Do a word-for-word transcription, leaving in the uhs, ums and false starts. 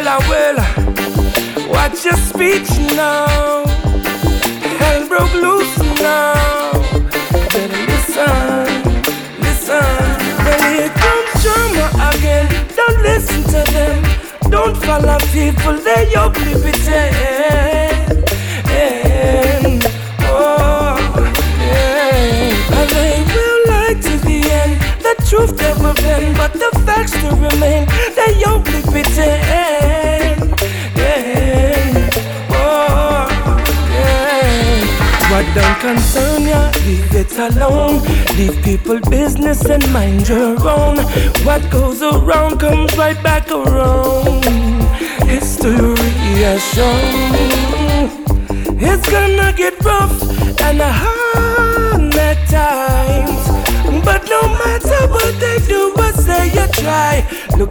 well, I will. Watch your speech now. Hell broke loose now. Better listen, listen. When here comes drama again, don't listen to them. Don't follow people, they ugly pretend. And, oh, yeah. And they will lie to the end. The truth never bend, but the facts still remain. They ugly pretend. Yeah. Oh, yeah. What don't concern ya, leave it alone. Leave people business and mind your own. What goes around comes right back around. History has shown it's gonna get rough and hard at times. But no matter what they do, but say you try. Look